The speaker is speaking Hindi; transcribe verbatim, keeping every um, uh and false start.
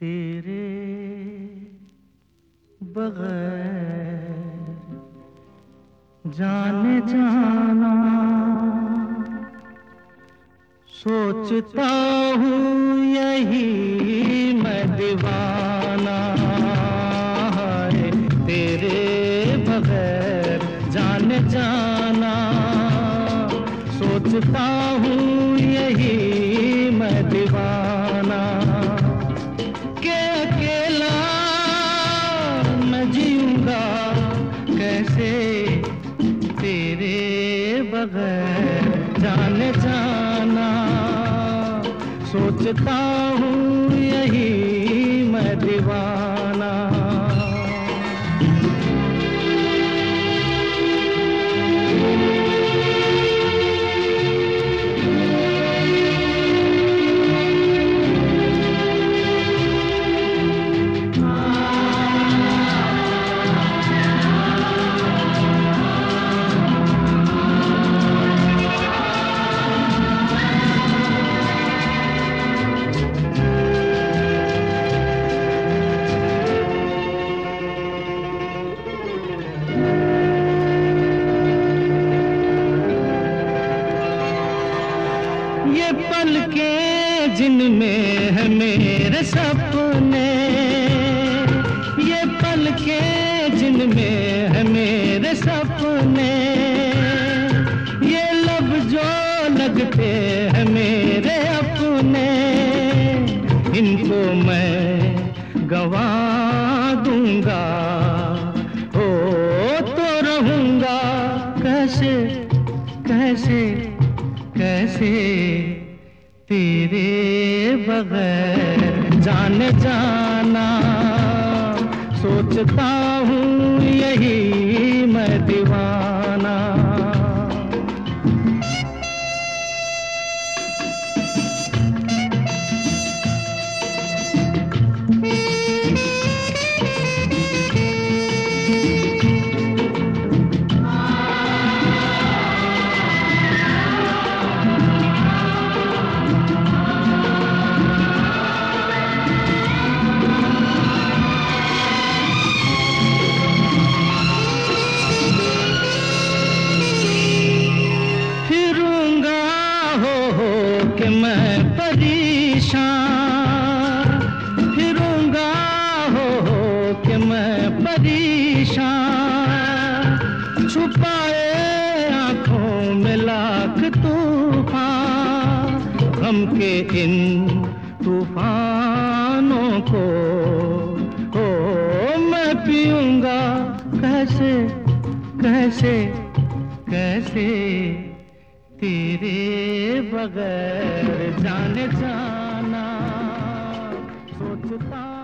तेरे बगैर जाने जाना सोचता हूँ यही मैं दीवाना है। तेरे बगैर जाने जाना सोचता हूँ यही मैं दीवाना के अकेला मैं जीऊंगा कैसे तेरे बगैर जाने जाना सोचता हूँ यही मैं दीवाना। ये पलकें जिनमें है मेरे सपने, ये पलकें जिनमें है मेरे सपने, ये लब जो लगते हैं मेरे अपने, इनको मैं गवा दूंगा हो तो रहूंगा कैसे कैसे कैसे तेरे बगैर जाने जाना सोचता हूँ यही मैं दीवाना। कि मैं परेशान फिरूंगा हो, हो कि मैं परेशान छुपाए आंखों में लाख तूफान गम के इन तूफानों को हो मैं पीऊंगा कैसे कैसे कैसे तेरे बगैर जाने जाना सोचता